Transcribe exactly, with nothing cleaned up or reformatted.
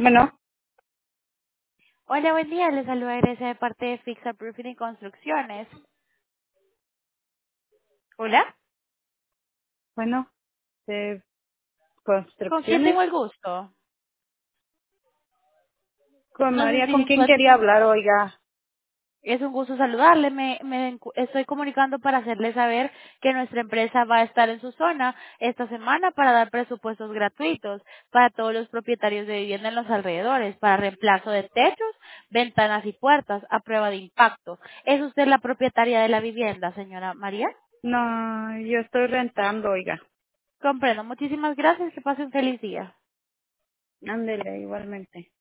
Bueno, Hola, buen día. Les saluda Grecia de parte de Fixa Roofing y Construcciones. Hola. bueno, de ¿Con quién construcciones. tengo el gusto? Con No sé María, si ¿con se quién encuentra. quería hablar, oiga? Es un gusto saludarle. Me, me encu- estoy comunicando para hacerle saber que nuestra empresa va a estar en su zona esta semana para dar presupuestos gratuitos para todos los propietarios de vivienda en los alrededores, para reemplazo de techos, ventanas y puertas a prueba de impacto. ¿Es usted la propietaria de la vivienda, señora María? No, yo estoy rentando, oiga. Comprendo. Muchísimas gracias. Que pase un feliz día. Ándele, igualmente.